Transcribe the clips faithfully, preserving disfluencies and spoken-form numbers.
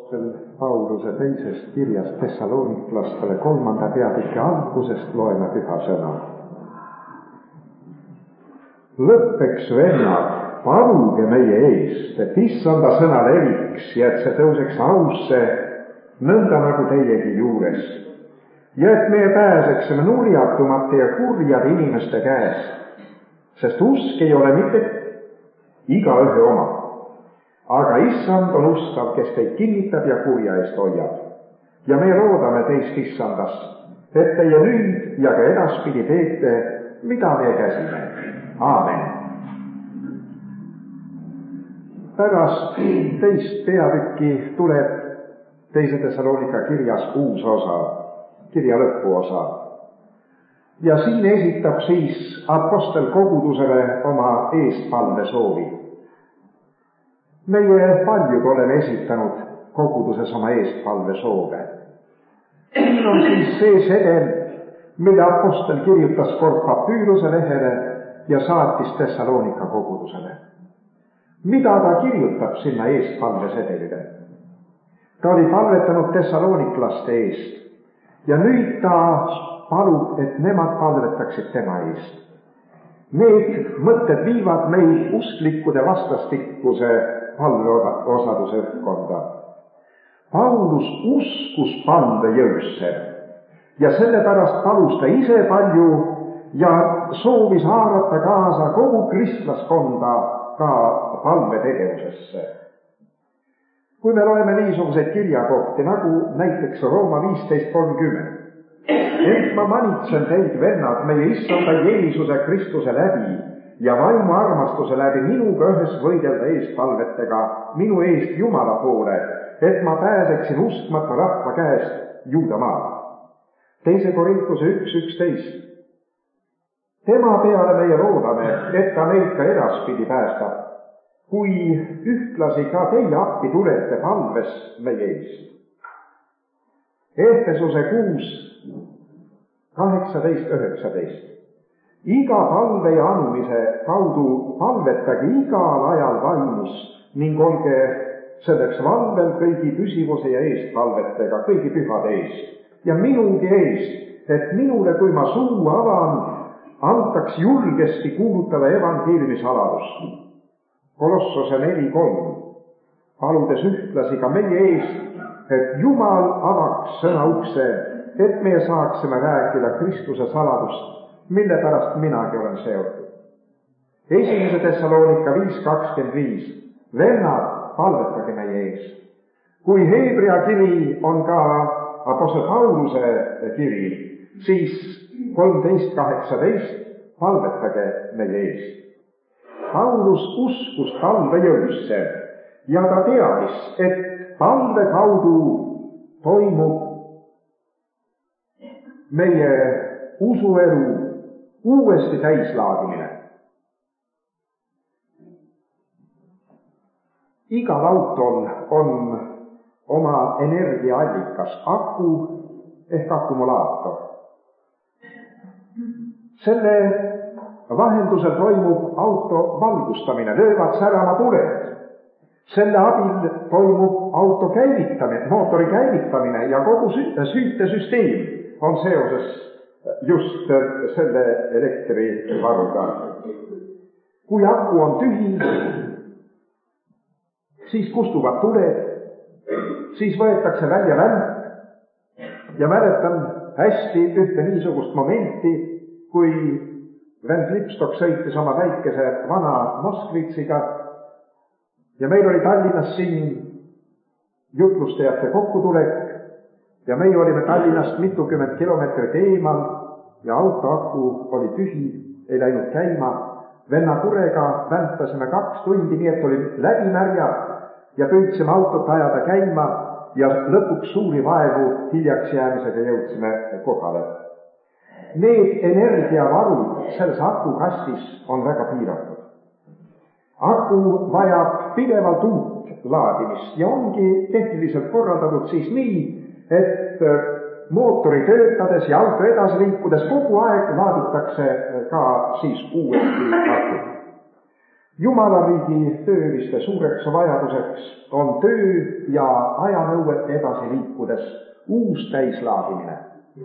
Apostel Pauluse teisest kirjast Thessaloniklastele kolmanda peatüki algusest loeme püha sõna. Lõppeks, vennad, paluge meie eest, et issanda sõna leviks ja et see tõuseks ausse, nõnda nagu teiegi juures. Ja et meie pääseksime nurjatumate ja kurjade inimeste käest, sest usk ei ole mitte igaühe oma. Aga issand on ustav, kes teid kinnitab ja kurja eest hoiab. Ja me loodame teist issandast, et teie nüüd ja ka edaspidi teete, mida me käsime. Aamen. Pärast teist peatükki tuleb teise Thessalonika kirjas uus osa, kirja lõpuosa. Ja siin esitab siis apostel kogudusele oma eestpalve soovi. Meie paljud oleme esitanud koguduses oma eestpalve soove. Siin on siis see sedel, mille apostel kirjutas kord Papyruse lehele ja saatis Thessalonika kogudusele. Mida ta kirjutab sinna eestpalve sedelile? Ta oli palvetanud Thessaloniklaste eest ja nüüd ta palub, et nemad palvetaksid tema eest. Need mõtted viivad meid usklikkude vastastikuse palveosaduse õhkkonda. Paulus uskus palve jõusse ja sellepärast palus ta ise palju ja soovis haarata kaasa kogu kristlaskonda ka palvetegevusesse. Kui me loeme niisuguseid kirjakohti nagu näiteks Rooma viisteist kolmkümmend, et ma manitsen teid, vennad, meie issanda Jeesuse Kristuse läbi ja vaimu armastuse läbi minuga ühes võidelda eestpalvetega minu eest Jumala poole, et ma pääseksin uskmata rahva käest Juudamaal. Teise Korintuse üks üksteist. Tema peale meie loodame, et ta meid ka edaspidi päästab, kui ühtlasi ka teie appi tulete palves meie eest. Efesuse kuus kaheksateist üheksateist. Iga palve ja anumise kaudu palvetage igal ajal vaimus ning olge selleks valvel kõigi püsivuse ja eestpalvetega, kõigi pühade eest ja minugi eest, et minule, kui ma suu avan, antaks julgesti kuulutada evangeeliumi saladust. Kolossose neli kolm, paludes ühtlasi ka meie eest, et Jumal avaks sõna ukse, et me saaksime rääkida Kristuse saladust, mille pärast minagi olen seotud. Esimese Thessalonika viis kakskümmend viis. Vennad, palvetage meie eest. Kui Hebrea kiri on ka apostel Pauluse kiri, siis kolmteist kaheksateist, palvetage meie eest. Paulus uskus palve jõusse ja ta teadis, et palve kaudu toimub meie usuelu uuesti täislaadimine. Igal autol on oma energiaallikas, aku ehk akumulaator. Selle vahendusel toimub auto valgustamine, löövad särama tuled. Selle abil toimub auto käivitamine, mootori käivitamine ja kogu süütesüsteem on seoses just selle elektrivaruga. Kui aku on tühi, siis kustuvad tuled, siis võetakse välja lämp ja mäletan hästi ühte niisugust momenti, kui Van Lipstok sõitis oma väikese vana Moskvitsiga ja meil oli Tallinnas siin jutlustajate kokkutulek ja meie olime Tallinnast mitukümmend kilomeetrit eemal ja auto aku oli tühi, ei läinud käima. Venna kurega väntasime kaks tundi, nii et oli läbimärjad ja püüdsime autot ajada käima ja lõpuks suuri vaevu hiljaks jäämisega jõudsime kohale. Need energiavarud selles akukastis on väga piiratud. Aku vajab pidevalt uut laadimist ja ongi tehniliselt korraldatud siis nii, et mootori töötades ja auto edasi liikudes kogu aeg laaditakse ka siis uuesti aku. Jumala riigi tööliste suureks vajaduseks on töö ja ajanõuete edasi liikudes uus täislaadimine.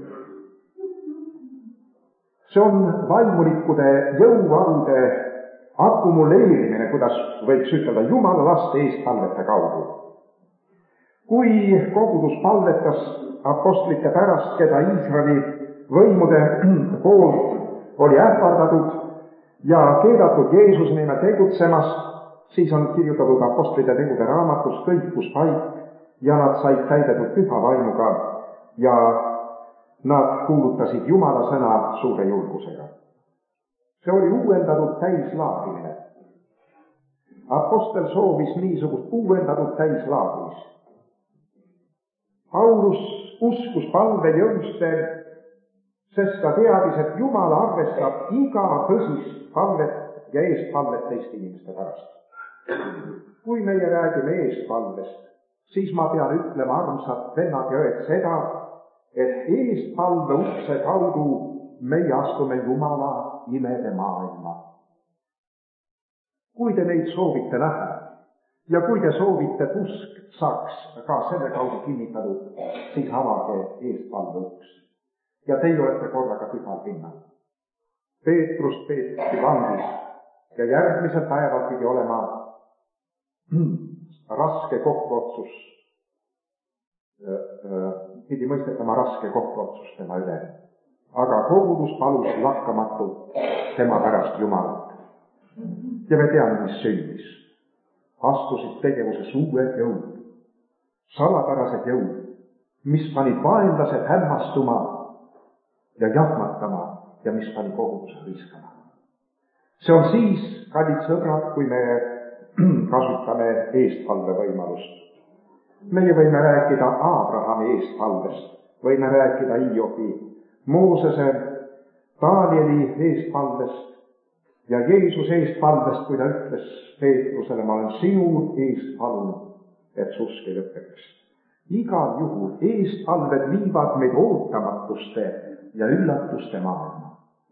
See on vaimulikkude jõuvarude akumuleerimine, kuidas võiks ütelda, Jumala laste eestpalvete kaudu. Kui kogudus palvetas apostlite pärast, keda Iisraeli võimude poolt oli ähvardatud ja keelatud Jeesuse nimel tegutsemas, siis on kirjutatud apostlite tegude raamatus kõikus paik ja nad said täidetud püha vaimuga ja nad kuulutasid Jumala sõna suure julgusega. See oli uuendatud täislaadimine. Apostel soovis niisugust uuendatud täislaadimist. Paulus uskus palve jõuste, sest ta teadis, et Jumal arvestab iga tõsist palvet ja eestpalvet teiste inimeste pärast. Kui meie räägime eestpalvest, siis ma pean ütlema, armsad vennad ja õed, seda, et eestpalve ukse kaudu meie astume Jumala imede maailma. Kui te neid soovite näha ja kui te soovite, et usk saaks ka selle kaudu kinnitatud, siis avage eestpalve uks. Ja teie olete korraga pühal pinnal. Peetrus peeti vangis ja järgmisel päeval pidi olema hmm, raske kohtuotsus, pidi mõistetama raske kohtuotsus tema üle. Aga kogudus palus lakkamatult tema pärast Jumalat. Ja me teame, mis sündis. Astusid tegevuses uued jõud, salapärased jõud, mis panid vaenlased hämmastuma ja jahmatama ja mis pani koguduse riskama. See on siis, kallid sõbrad, kui me kasutame eestpalve võimalust. Meie võime rääkida Abrahami eestpalvest, võime rääkida Hiobi, Moosese, Danieli eestpalvest ja Jeesuse eestpalvest, kui ta ütles Peetrusele, ma olen sinu eest palunud, et su usk ei lõpeks. Igal juhul eestpalved viivad meid ootamatuste ja üllatuste maailma.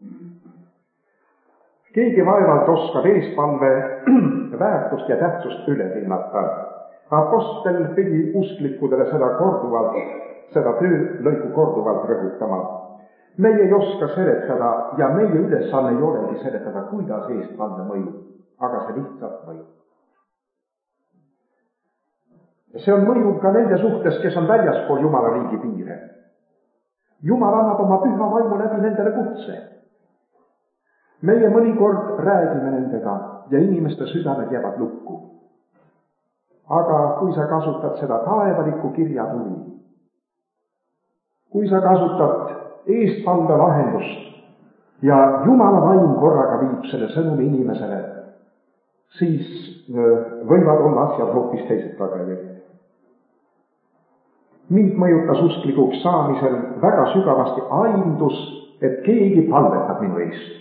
Keegi vaevalt oskab eestpalve väärtust ja tähtsust üle hinnata. Apostel pidi usklikudele seda korduvalt, seda töölõiku korduvalt rõhutama. Meie ei oska seletada ja meie ülesanne ei olegi seletada, kuidas eestpalve mõjub, aga see lihtsalt mõjub. See on mõjub ka nende suhtes, kes on väljaspool Jumala riigi piire. Jumal annab oma püha vaimu läbi nendele kutse. Meie mõnikord räägime nendega ja inimeste südamed jäävad lukku. Aga kui sa kasutad seda taevalikku kirjatuli, kui sa kasutad eestpalve lahendust ja Jumala vaim korraga viib selle sõnumi inimesele, siis võivad olla asjad hoopis teised tagajärjed. Mind mõjutas usklikuks saamisel väga sügavasti aimdus, et keegi palvetab minu eest.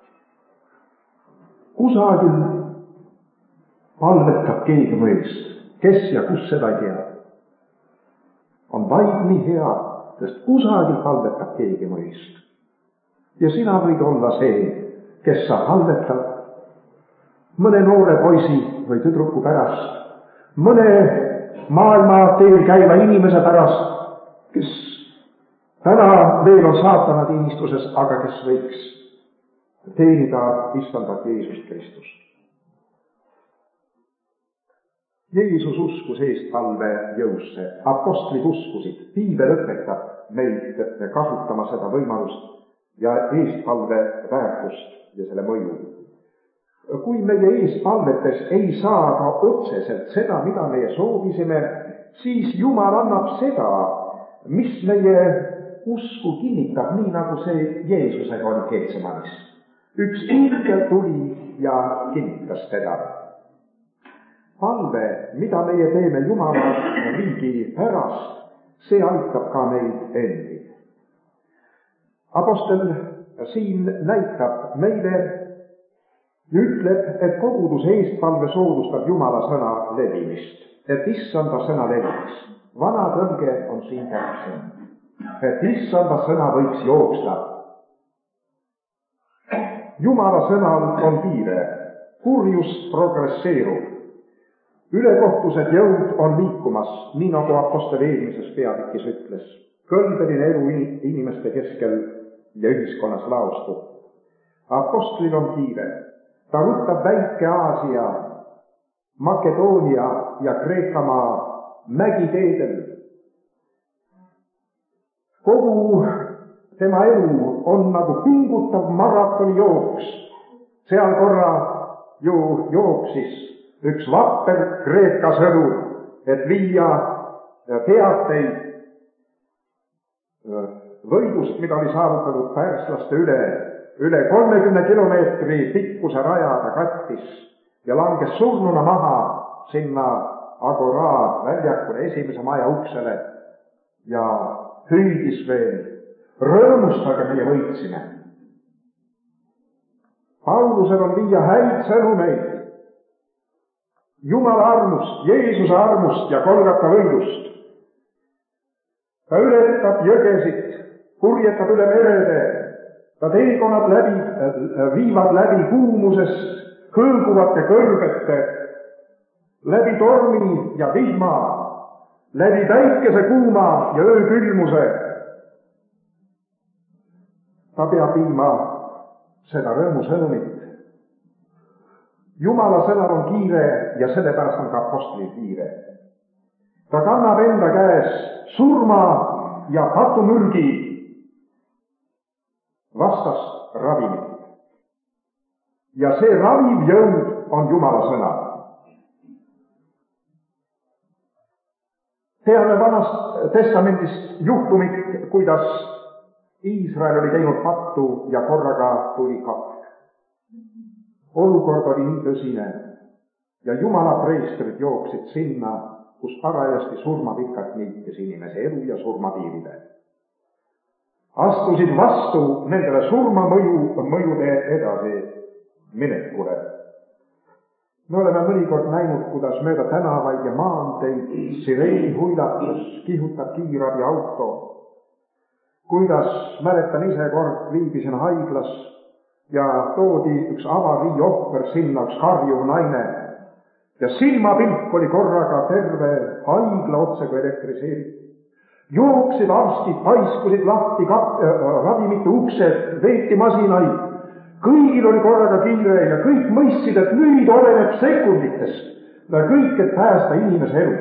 Kusagil palvetab keegi mu eest, kes ja kus seda ei tea. On vaid nii hea, sest kusagil palvetab keegi mu eest. Ja sina võid olla see, kes sa palvetab mõne noore poisi või tüdruku pärast, mõne maailma teel käiva inimese pärast, kes täna veel on saatana teenistuses, aga kes võiks teenida istandat Jeesust Kristust. Jeesus uskus eestpalve jõusse, apostlid uskusid, piibel õpetab meid kasutama seda võimalust ja eestpalve väärtust ja selle mõju. Kui meie eestpalvetes ei saa ka otseselt seda, mida meie soovisime, siis Jumal annab seda, mis meie usku kinnitab, nii nagu see Jeesusega oli Keetsemanis. Üks ingel tuli ja kinnitas teda. Palve, mida meie teeme Jumala riigi pärast, see aitab ka meid endi. Apostel siin näitab meile, ütleb, et koguduse eestpalve soodustab Jumala sõna levimist, et issanda sõna leviks. Vana tõlge on siin täpsem, et issanda sõna võiks jooksta. Jumala sõnal on piire, kurjus progresseerub. Ülekohtused jõud on liikumas, nii nagu Apostel eelmises peatükis ütles. Kõlbeline elu inimeste keskel ja ühiskonnas laostub. Apostlil on kiire. Ta võtab Väike-Aasia, Makedoonia ja Kreekamaa mägiteedel. Kogu tema elu on nagu pingutav maratonijooks. Seal korra ju jooksis üks vapper Kreeka sõdur, et viia teateid võidust, mida oli saavutatud pärslaste üle, üle kolmekümne kilomeetri pikkuse rajada kattis ja langes surnuna maha sinna Agora väljakule esimese maja uksele ja hüüdis veel, rõõmustage, meie võitsime. Paulusel on viia häid sõnumeid Jumala armust, Jeesuse armust ja Golgata võidust. Ta ületab jõgesid, purjetab üle merede, ta teekonnad läbi, viivad läbi kuumusest hõõguvate kõrbete, läbi tormi ja vihma, läbi päikese kuuma ja öökülmuse. Ta peab viima seda rõõmusõnumit. Jumala sõnal on kiire ja sellepärast on ka apostlil kiire. Ta kannab enda käes surma ja patumürgi vastast ravimit. Ja see raviv jõud on Jumala sõna. Teame Vanast Testamendist juhtumit, kuidas Iisrael oli teinud pattu ja korraga tuli kakk. Olukord oli nii tõsine ja Jumala preestrid jooksid sinna, kus parajasti surmapikalt niitis inimese elu ja surmapiirile. Astusid vastu nendele surmamõju, mõjude edasi minekule. Me oleme mõnikord näinud, kuidas mööda tänavaid ja maanteid sireeni huilatus kihutab kiirabi auto. Kuidas mäletan ise kord viibisin haiglas ja toodi üks avarii ohver sinna, üks karjuv naine. Ja silmapilk oli korraga terve haigla otsega elektriseeritud. Jooksid arstid, paiskusid lahti kap- äh, ravimite uksed, veeti masinaid. Kõigil oli korraga kiire ja kõik mõistsid, et nüüd oleneb sekunditest. Kõik, et päästa inimese elu.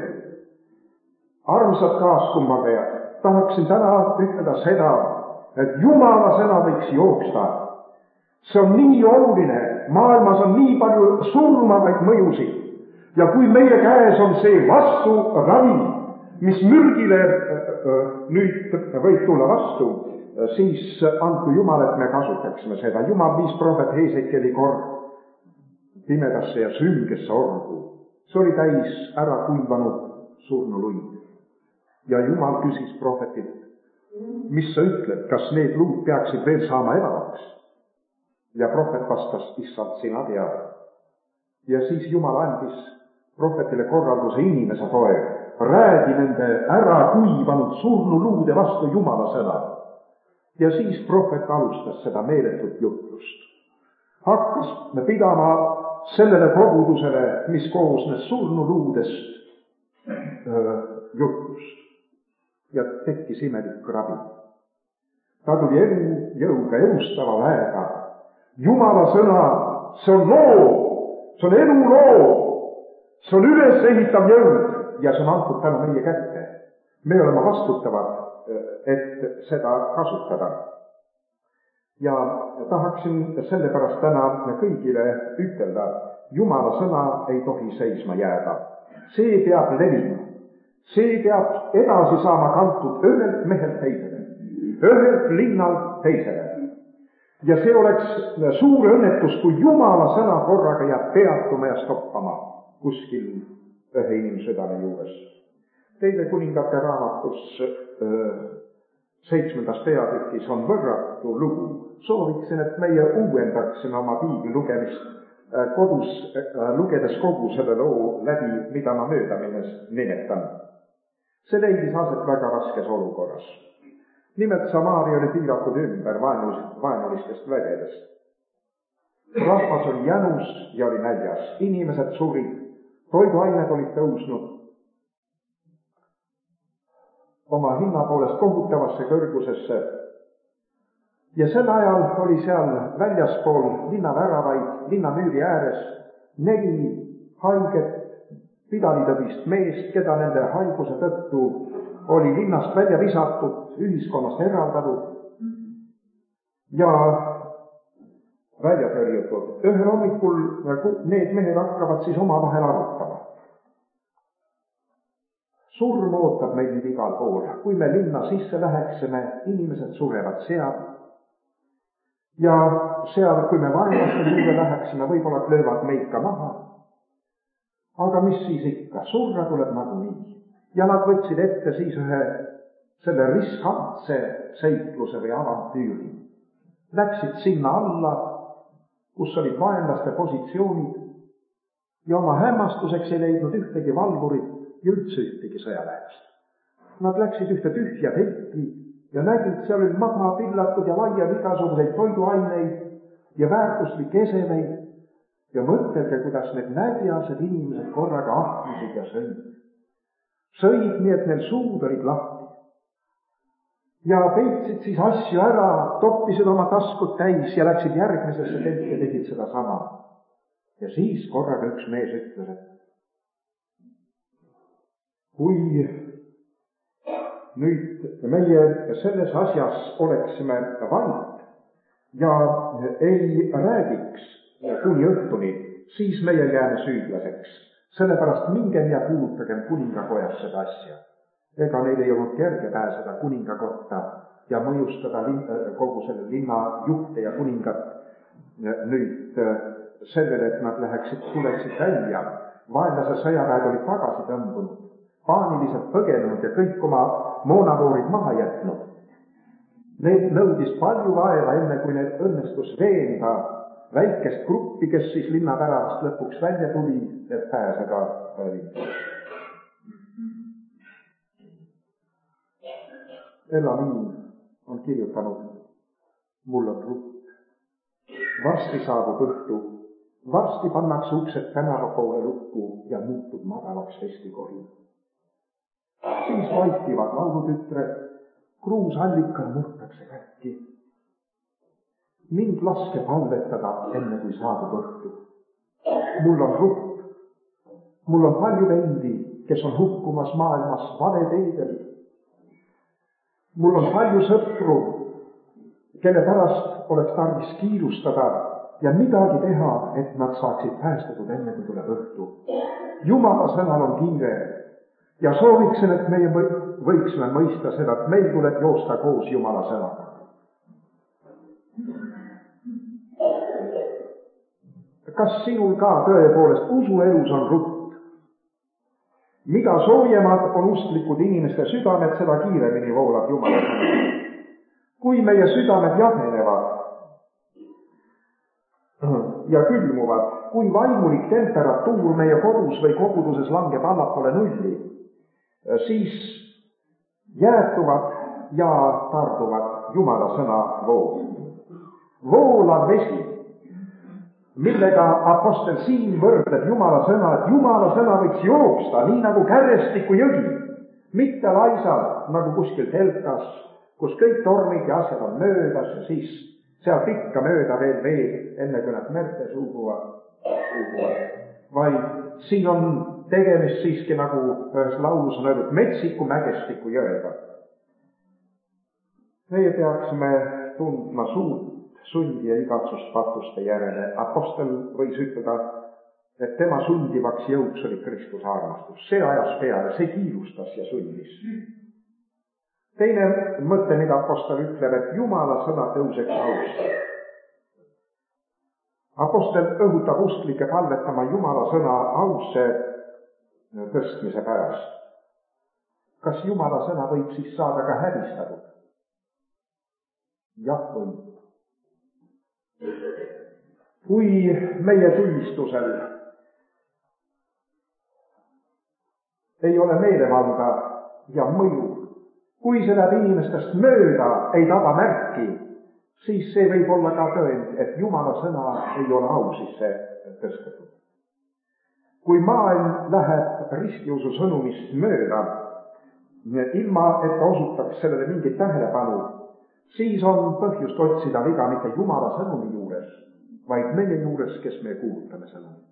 Armsad kaaskummardajad, tahaksin täna ütelda seda, et Jumala sõna võiks jooksta. See on nii oluline, maailmas on nii palju surmavaid mõjusid ja kui meie käes on see vastu ravi, mis mürgile nüüd võib tulla vastu, siis andku Jumal, et me kasutaksime seda. Jumal viis prohvet Heesekeli kord pimedasse ja süngesse orgu. See oli täis ära kuivanud surnuluid. Ja Jumal küsis prohvetilt, mis sa ütled, kas need luud peaksid veel saama elavaks? Ja prohvet vastas, issand, sina tead. Ja siis Jumal andis prohvetile korralduse inimese poeg. Räägi nende ära kuivanud surnuluude vastu Jumala sõna. Ja siis prohvet alustas seda meeletut jutlust. Hakkas pidama sellele kogudusele, mis koosnes surnuluudest öö, jutlust. Ja tekkis imelik ravi. Ta tuli elu jõuga, elustava väega. Jumala sõna, see on loo, see on elu loo, see on üles ehitav jõud ja see on antud täna meie kätte. Me oleme vastutavad, et seda kasutada. Ja tahaksin sellepärast täna kõigile ütelda, Jumala sõna ei tohi seisma jääda. See peab levima. See peab edasi saama kantud ühelt mehelt teisele, ühelt linnalt teisele. Ja see oleks suur õnnetus, kui Jumala sõna korraga jääb peatuma ja stoppama kuskil ühe inimsüdame juures. Teile kuningate raamatus seitsmendas peatükis on võrratu lugu. Sooviksin, et meie uuendaksime oma piibli lugemist kodus, lugedes kogu selle loo läbi, mida ma möödaminnes nimetan. See leidis aset väga raskes olukorras. Nimelt Samaaria oli piiratud ümber vaenulistest vägedest. rahvas oli jänus ja oli näljas, inimesed surid, toiduained olid tõusnud oma hinna poolest kohutavasse kõrgusesse. Ja sel ajal oli seal väljaspool linnaväravaid, linnamüüri ääres neli haiget pidalitõbist meest, keda nende haiguse tõttu oli linnast välja visatud, ühiskonnast eraldatud ja välja tõrjutud. Ühel hommikul need mehed hakkavad siis omavahel arutama. Surm ootab meid nüüd igal pool. Kui me linna sisse läheksime, inimesed surevad seal. Ja seal, kui me vaenlaste juurde läheksime, võib-olla löövad meid ka maha. Aga mis siis ikka, surra tuleb nagunii. Ja nad võtsid ette siis ühe selle riskantse seikluse või avantüüri. Läksid sinna alla, kus olid vaenlaste positsioonid ja oma hämmastuseks ei leidnud ühtegi valvurit ja üldse ühtegi sõjaväelast. Nad läksid ühte tühja telki ja nägid, seal oli maha pillatud ja laiad igasuguseid toiduaineid ja väärtuslikke esemeid ja mõtelge, kuidas need nädjased inimesed korraga ahmisid ja sõid. Sõid nii, et neil suud olid lahti. Ja peitsid siis asju ära, toppisid oma taskud täis ja läksid järgmisesse telki ja tegid seda sama. Ja siis korraga üks mees ütles, et kui nüüd meie selles asjas oleksime vait ja ei räägiks kuni õhtuni, siis meie jääme süüdlaseks. Sellepärast mingem ja kuulutagem kuningakojas seda asja. Ega neil ei olnud kerge pääseda kuningakotta ja mõjustada linna, kogu selle linna juhte ja kuningat nüüd sellele, et nad läheksid, tuleksid välja. Vaenlase sõjaväed olid tagasi tõmbunud, paaniliselt põgenenud ja kõik oma moonavoorid maha jätnud. Need nõudis palju vaeva, enne kui need õnnestus veenda väikest gruppi, kes siis linnapäravast lõpuks välja tuli, et pääseda linna. Elamin on kirjutanud, mul on rutt. Varsti saabub õhtu, varsti pannakse uksed tänava poole lukku ja muutub madalaks festikohin. Siis vaikivad laulutütred, kruusallikal murtakse kätki. Mind laske palvetada, enne kui saabub õhtu. Mul on rutt, mul on palju vendi, kes on hukkumas maailmas vale teedel. Mul on palju sõpru, kelle pärast oleks tarvis kiirustada ja midagi teha, et nad saaksid päästetud enne, kui tuleb õhtu. Jumala sõnal on kiire ja sooviksin, et meie võiksime mõista seda, et meil tuleb joosta koos Jumala sõnaga. Kas sinul ka tõepoolest usuelus on rutt? Mida soojemad on usklikud inimeste südamed, seda kiiremini voolab Jumala sõna. Kui meie südamed jahenevad ja külmuvad, kui vaimulik temperatuur meie kodus või koguduses langeb allapoole nulli, siis jäätuvad ja tarduvad Jumala sõna vool. Voolav vesi, millega apostel siin võrdleb Jumala sõna, et Jumala sõna võiks jooksta nii nagu kärestiku jõgi, mitte laisad nagu kuskil telkas, kus kõik tormid ja asjad on möödas ja siis seal pikka mööda veel veed, enne kui nad merte suubuvad, vaid siin on tegemist siiski nagu ühes laulus on öeldud metsiku mägestiku jõega. Meie peaksime tundma suurt sundi ja igatsust patuste järele. Apostel võis ütelda, et tema sundivaks jõuks oli Kristuse armastus. See ajas peale, see kiirustas ja sundis. Teine mõte, mida apostel ütleb, et Jumala sõna tõuseks ausse. Apostel õhutab usklike palvetama Jumala sõna ausse tõstmise pärast. Kas Jumala sõna võib siis saada ka häbistatud? Jah või? Kui meie tunnistusel ei ole meelevalda ja mõju, kui see läheb inimestest mööda, ei taba märki, siis see võib olla ka tõend, et Jumala sõna ei ole au sisse tõstetud. kui maailm läheb ristiusu sõnumist mööda, ilma et ta osutaks sellele mingit tähelepanu, siis on põhjust otsida viga mitte Jumala sõnumi juures, vaid meie juures, kes me kuulutame sõnumit.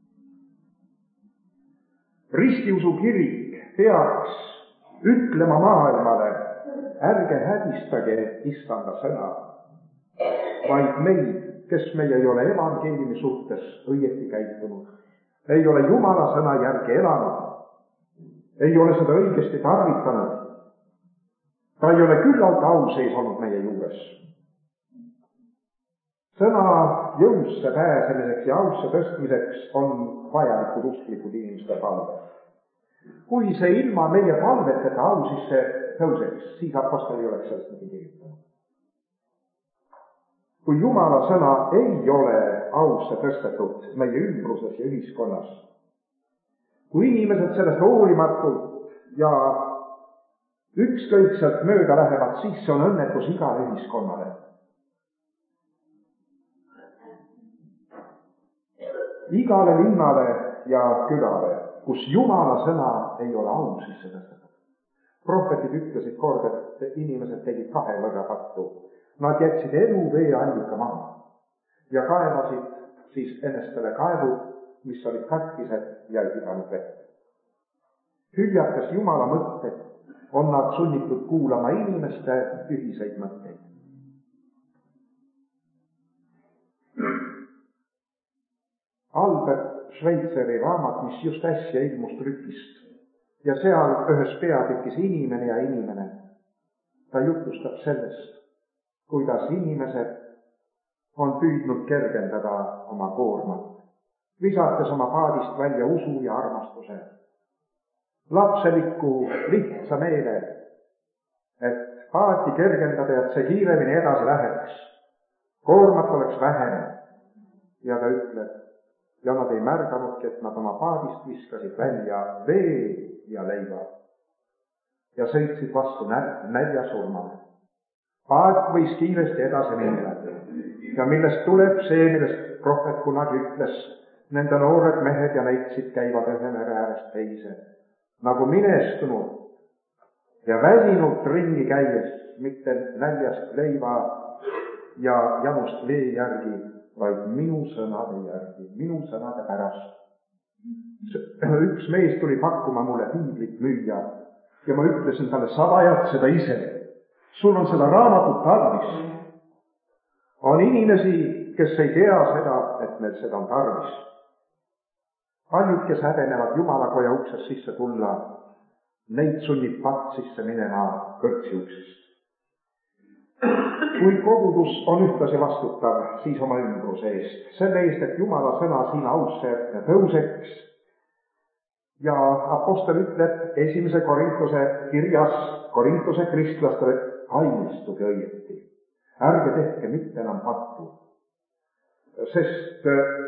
Ristiusu kirik peaks ütlema maailmale, ärge hädistage Issanda sõna, vaid meid, kes meie ei ole evangeeliumi suhtes õieti käitunud, ei ole Jumala sõna järgi elanud, ei ole seda õigesti tarvitanud, ta ei ole küllalt au sees olnud meie juures. Sõna jõusse pääsemiseks ja ausse tõstmiseks on vajalikud usklikud inimeste palved. Kui see ilma meie palveteta au sisse tõuseks, siis apostel ei oleks sellest midagi kirjutanud. Kui Jumala sõna ei ole ausse tõstetud meie ümbruses ja ühiskonnas, kui inimesed sellest hoolimatult ja ükskõikselt mööda lähevad, siis see on õnnetus igale ühiskonnale. Igale linnale ja külale, kus Jumala sõna ei ole au sisse tõstetud. Prohvetid ütlesid kord, et inimesed tegid kahe võrra pattu. Nad jätsid elu vee allika maha ja kaevasid siis ennestele kaevud, mis olid katkised ja ei pidanud vett. Hüljates Jumala mõtted on nad sunnitud kuulama inimeste ühiseid mõtteid. Albert Schweitzeri raamat, mis just äsja ilmus trükist ja seal ühes peatükis inimene ja inimene, ta jutustab sellest, kuidas inimesed on püüdnud kergendada oma koormat, visates oma paadist välja usu ja armastuse, lapseliku lihtsa meele, et paati kergendada, et see kiiremini edasi läheks, koormat oleks vähem. Ja ta ütleb, ja nad ei märganudki, et nad oma paadist viskasid välja vee ja leiva ja sõitsid vastu näljasurmale. Paat võis kiiresti edasi minna ja millest tuleb see, millest prohvet kunagi ütles, nende noored mehed ja neitsid käivad ühe mere äärest teise, nagu minestunud ja väsinud ringi käies, mitte näljast leiva ja janust vee järgi, vaid minu sõnade järgi, minu sõnade pärast. Üks mees tuli pakkuma mulle piiblit müüa ja ma ütlesin talle, sa vajad seda ise. Sul on seda raamatut tarvis. On inimesi, kes ei tea seda, et meil seda on tarvis. Paljud, kes häbenevad Jumalakoja uksest sisse tulla, neid sunnib pakt sisse minema kõrtsi uksest. Kui kogudus on ühtlasi vastutav, siis oma ümbruse eest, selle eest, et Jumala sõna siin ausse tõuseks. Ja apostel ütleb esimese Korintuse kirjas Korintuse kristlastele, kainistuge õieti. Ärge tehke mitte enam pattu. Sest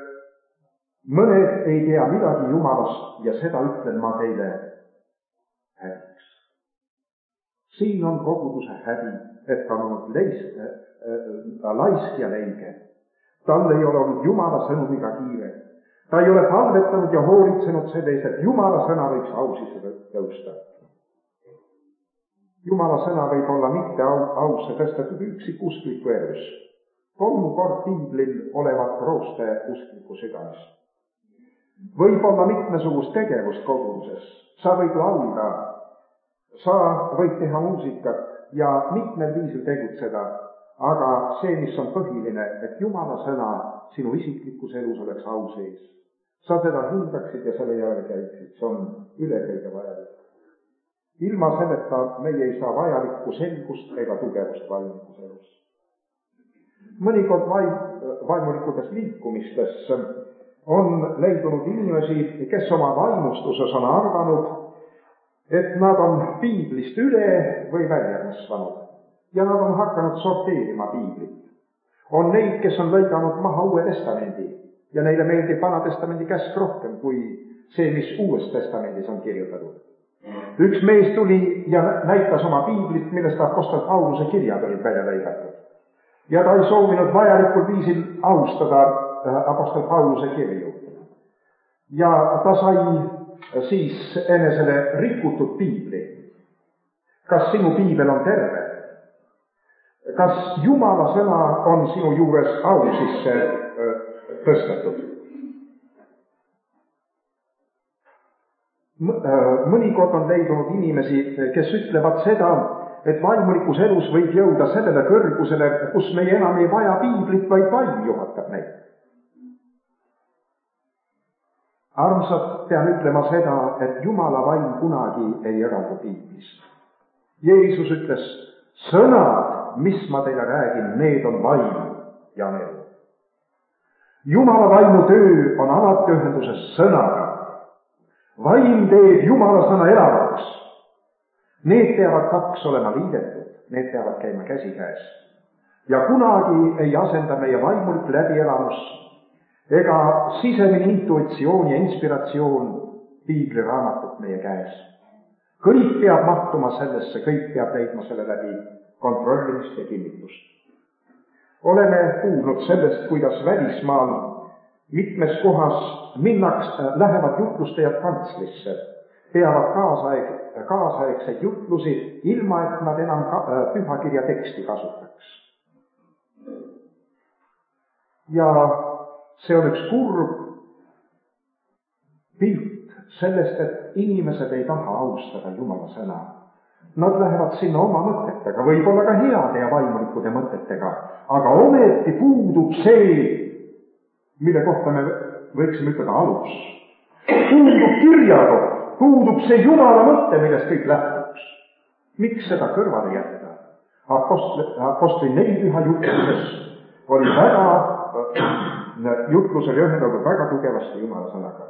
mõned ei tea midagi Jumalast ja seda ütlen ma teile häbiks. Siin on koguduse häbi, et ta on olnud leis, äh, laisk ja leige. Tal ei ole olnud Jumala sõnumiga kiire. Ta ei ole palvetanud ja hoolitsenud selles, et Jumala sõna võiks au sisse tõusta. Jumala sõna võib olla mitte au, ausse tõstetud üksik uskliku elus. Kolm kord piiblil olevat rooste uskliku südames. Võib olla mitmesugust tegevust koguduses. Sa võid laulda, sa võid teha muusikat ja mitmel viisil tegutseda, aga see, mis on põhiline, et Jumala sõna sinu isiklikus elus oleks au sees. Sa seda hindaksid ja selle järgi käiksid, see on üle kõige vajalik. Ilma selleta meie ei saa vajalikku selgust ega tugevust vaimulikus elus. Mõnikord vaim, vaimulikutes liikumistes on leidunud inimesi, kes oma vaimustuses on arvanud, et nad on piiblist üle või välja kasvanud ja nad on hakanud sorteerima piiblit. On neid, kes on lõiganud maha Uue Testamendi ja neile meeldib Vana Testamendi käsk rohkem kui see, mis Uues Testamendis on kirjutatud. Üks mees tuli ja näitas oma piiblit, millest apostel Pauluse kirjad olid välja lõigatud. ja ta ei soovinud vajalikul viisil austada apostel Pauluse kirju. Ja ta sai siis enesele rikutud piibli. Kas sinu piibel on terve? Kas Jumala sõna on sinu juures au sisse tõstetud? Mõnikord on leidunud inimesi, kes ütlevad seda, et vaimulikus elus võib jõuda sellele kõrgusele, kus me enam ei vaja piiblit, vaid vaim juhatab meid. Armsad, pean ütlema seda, et Jumala vaim kunagi ei eraldu piiblist. Jeesus ütles, sõnad, mis ma teile räägin, need on vaim ja on elu. Jumala vaimu töö on alati ühenduses sõnaga. Vaim teeb Jumala sõna elavaks. Need peavad kaks olema liidetud, need peavad käima käsikäes. Ja kunagi ei asenda meie vaimulik läbielamus ega sisemine intuitsioon ja inspiratsioon piibliraamatut meie käes. Kõik peab mahtuma sellesse, kõik peab leidma selle läbi kontrollimist ja kinnitust. Oleme kuulnud sellest, kuidas välismaal mitmes kohas minnaks, lähevad jutlustajad kantslisse, peavad kaasaeg, kaasaegseid jutlusi, ilma et nad enam ka, pühakirja teksti kasutaks. Ja see on üks kurb pilt sellest, et inimesed ei taha austada Jumala sõna. Nad lähevad sinna oma mõtetega, võib-olla ka heade ja vaimulikude mõtetega, aga ometi puudub see, mille kohta me võiksime ütelda alus. Puudub kirjakoht, puudub see Jumala mõte, millest kõik lähtuks. Miks seda kõrvale jätta? Apostli, apostli neljapüha jutluses oli väga, jutlusel ühendatud väga tugevasti Jumala sõnaga.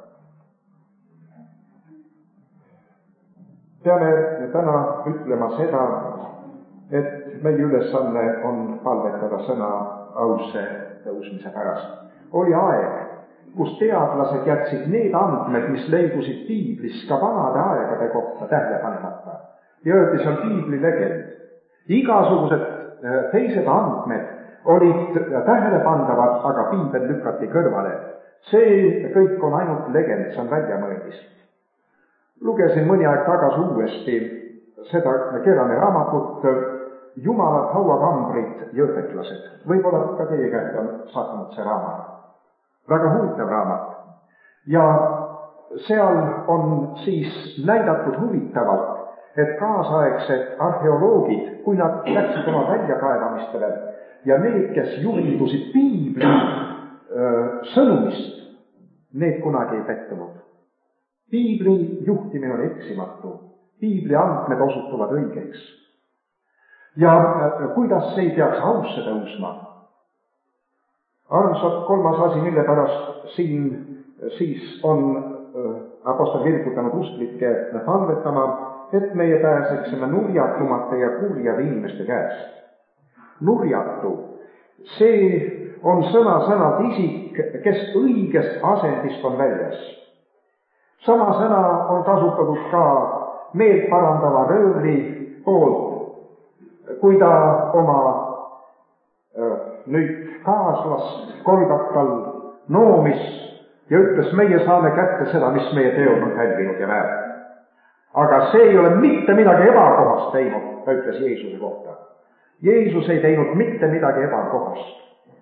Peame täna ütlema seda, et meie ülesanne on palvetada sõna ausse tõusmise pärast. Oli aeg, kus teadlased jätsid need andmed, mis leidusid piiblis ka vanade aegade kohta tähele panemata. Ja öeldi, see on piibli legend. Igasugused teised andmed olid tähelepandavad, aga piibel lükati kõrvale. See kõik on ainult legend, see on väljamõeldis. Lugesin mõni aeg tagasi uuesti seda Kerane raamatut Jumalad hauakambrid jõhvetlased. Võib-olla ka teie käest on sattunud see raamat. Väga huvitav raamat. Ja seal on siis näidatud huvitavalt, et kaasaegsed arheoloogid, kui nad läksid oma väljakaevamistele ja need, kes juhindusid piibli öö, sõnumist, need kunagi ei pettunud. Piibli juhtimine on eksimatu. Piibli andmed osutuvad õigeks. Ja kuidas see ei peaks ausse tõusma? Armsad, kolmas asi, mille pärast siin siis on apostel virgutanud usklikke palvetama, et meie pääseksime nurjatumate ja kurjade inimeste käest. Nurjatu, see on sõna-sõnalt isik, kes õigest asendist on väljas. Sama sõna on kasutatud ka meelt parandava röövli poolt, kui ta oma öö, nüüd kaaslast Golgatal noomis ja ütles, meie saame kätte seda, mis meie teod on hälvinud ja väärt. Aga see ei ole mitte midagi ebakohast teinud, ta ütles Jeesuse kohta. Jeesus ei teinud mitte midagi ebakohast.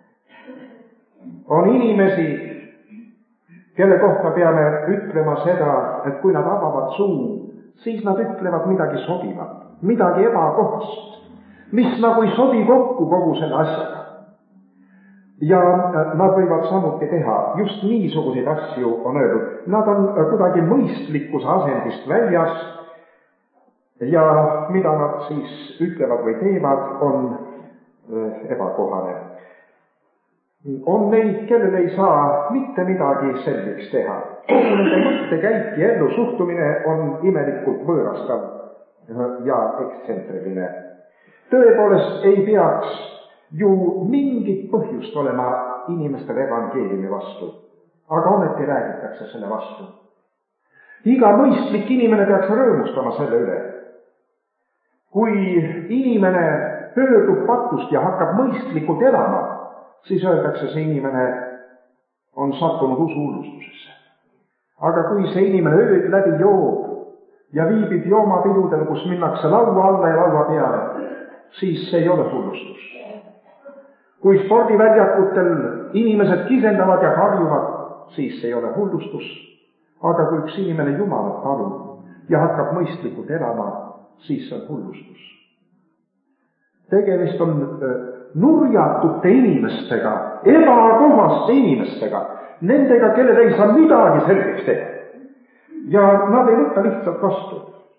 On inimesi, kelle kohta peame ütlema seda, et kui nad avavad suu, siis nad ütlevad midagi sobivat, midagi ebakohast, mis nagu ei sobi kokku kogu selle asjaga. Ja nad võivad samuti teha just niisuguseid asju, on öeldud. Nad on kuidagi mõistlikkuse asendist väljas ja mida nad siis ütlevad või teevad, on ebakohane. On neid, kellel ei saa mitte midagi selgeks teha. Kogu nende mõttekäik ja ellu suhtumine on imelikult võõrastav ja ekstsentriline. Tõepoolest ei peaks ju mingit põhjust olema inimestele evangeeliumi vastu, aga ometi räägitakse selle vastu. Iga mõistlik inimene peaks rõõmustama selle üle. Kui inimene pöördub patust ja hakkab mõistlikult elama, siis öeldakse, see inimene on sattunud usuhullustusesse. aga kui see inimene ööd läbi joob ja viibib joomapidudel, kus minnakse laua alla ja laua peale, siis see ei ole hullustus. kui spordiväljakutel inimesed kisendavad ja karjuvad, siis see ei ole hullustus. aga kui üks inimene Jumalat palub ja hakkab mõistlikult elama, siis see on hullustus. tegemist on nurjatute inimestega, ebakohaste inimestega, nendega, kellel ei saa midagi selgeks teha. ja nad ei võta lihtsalt vastu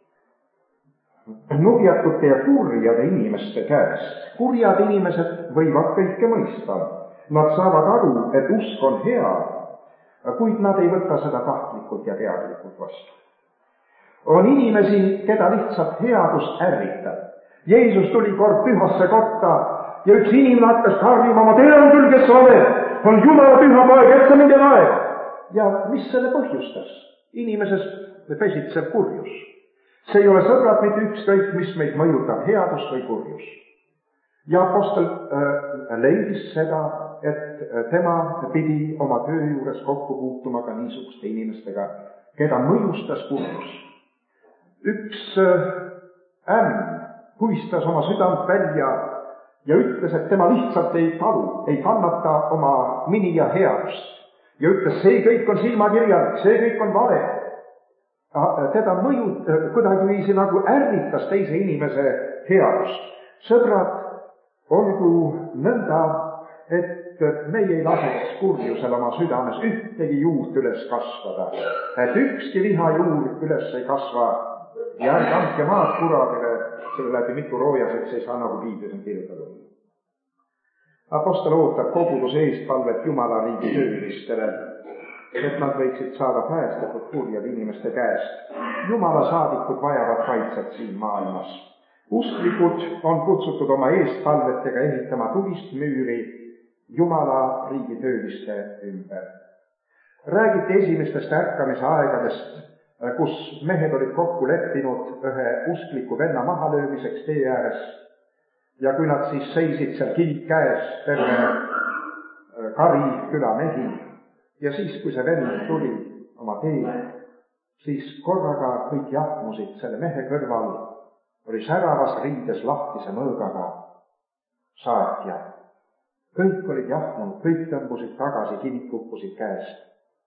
nurjatute ja kurjade inimeste käest. kurjad inimesed võivad kõike mõista. Nad saavad aru, et usk on hea, kuid nad ei võta seda tahtlikult ja teadlikult vastu. on inimesi, keda lihtsalt headus ärritab. Jeesus tuli kord pühasse kotta ja üks inimene hakkas karjuma, ma tean küll, kes sa oled, on Jumala püha poeg, et sa mind ei lae. ja mis selle põhjustas? inimeses pesitsev kurjus. see ei ole, sõbrad, mitte ükskõik, mis meid mõjutab, headus või kurjus. ja apostel äh, leidis seda, et tema pidi oma töö juures kokku puutuma ka niisuguste inimestega, keda mõjustas kurjus. üks äh, ämm puistas oma südant välja ja ütles, et tema lihtsalt ei talu, ei kannata oma minija headust. ja ütles, see kõik on silmakirjalik, see kõik on vale. teda mõju kuidagiviisi nagu ärritas teise inimese headust. sõbrad, olgu nõnda, et meie ei laseks kurjusel oma südames ühtegi juurt üles kasvada, et ükski lihajuur üles ei kasva ja ärge andke maad kuradile, selle läbi mitu roojaseks ei saa, nagu piiblis on kirjutatud. Apostel ootab koguduse eestpalvet Jumala riigi töölistele, et nad võiksid saada päästetud kurjade inimeste käest. Jumala saadikud vajavad kaitset siin maailmas. Usklikud on kutsutud oma eestpalvetega ehitama tulist müüri Jumala riigi tööliste ümber. Räägiti esimestest ärkamise aegadest, kus mehed olid kokku leppinud ühe uskliku venna mahalöömiseks tee ääres ja kui nad siis seisid seal kilp käes, terve kari külamehi, ja siis, kui see vend tuli oma tee, siis korraga kõik jahmusid selle mehe kõrval, oli säravas riides lahtise mõõgaga saatja. kõik olid jahmunud, kõik tõmbusid tagasi, kivid kukkusid käest.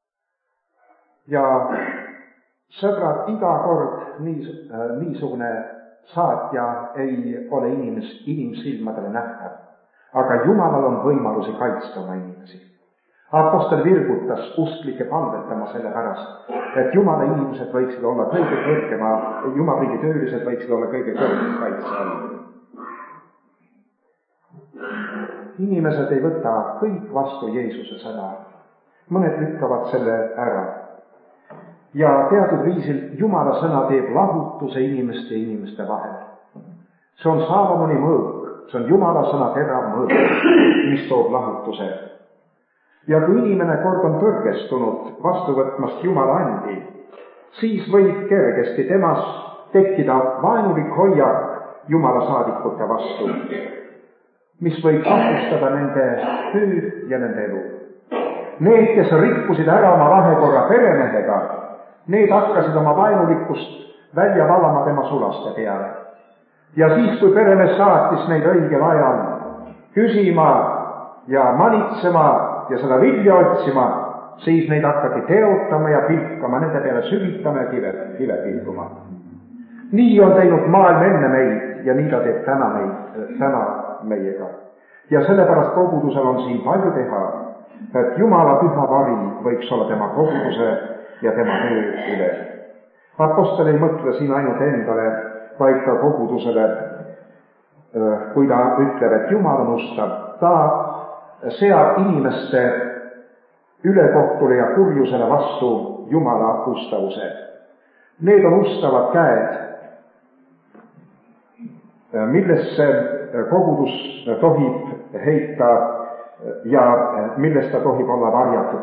ja sõbrad, iga kord niis, niisugune saatja ei ole inimes, inimsilmadele nähtav, aga Jumalal on võimalusi kaitsta oma inimesi. Apostel virgutas usklike palvetama selle pärast, et Jumala inimesed võiksid olla kõige kõrgema, Jumala riigi töölised võiksid olla kõige kõrgema kaitse all. Inimesed ei võta kõik vastu Jeesuse sõna, mõned lükkavad selle ära. ja teatud viisil Jumala sõna teeb lahutuse inimeste ja inimeste vahel. see on Saalomoni mõõk, see on Jumala sõna terav mõõk, mis toob lahutuse. ja kui inimene kord on tõrgestunud vastu võtmast Jumala andi, siis võib kergesti temas tekkida vaenulik hoiak Jumala saadikute vastu, mis võib kahjustada nende tööd ja nende elu. Need, kes rikkusid ära oma vahekorra peremehega, need hakkasid oma vaenulikkust välja valama tema sulaste peale. ja siis, kui peremees saatis neid õigel ajal küsima ja manitsema ja seda vilja otsima, siis neid hakati teotama ja pilkama, nende peale süvitama ja kive, kive pilguma. nii on teinud maailm enne meid ja nii ta teeb täna meid, täna meiega. ja sellepärast kogudusel on siin palju teha, et Jumala püha vari võiks olla tema koguduse ja tema töö üle. Apostel ei mõtle siin ainult endale, vaid ka kogudusele, kui ta ütleb, et Jumal on ustav. ta seab inimeste ülekohtule ja kurjusele vastu Jumala ustavuse. Need on ustavad käed, millesse kogudus tohib heita ja millest ta tohib olla varjatud.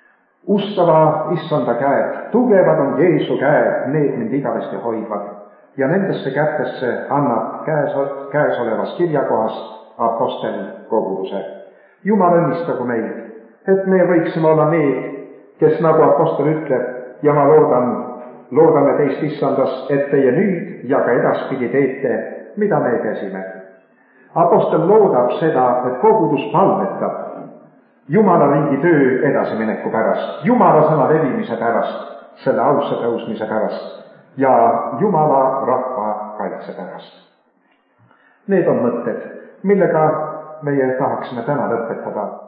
Ustava issanda käed, tugevad on Jeesu käed, need mind igavesti hoidvad. ja nendesse kätesse annab käes, käesolevas kirjakohas apostel koguduse. Jumal õnnistagu meid, et me võiksime olla need, kes nagu apostel ütleb, ja ma loodan, loodame teist issandas, et teie nüüd ja ka edaspidi teete, mida me käsime. Apostel loodab seda, et kogudus palvetab Jumala riigi töö edasimineku pärast, Jumala sõna levimise pärast, selle ausse tõusmise pärast ja Jumala rahva kaitse pärast. Need on mõtted, millega meie tahaksime täna lõpetada.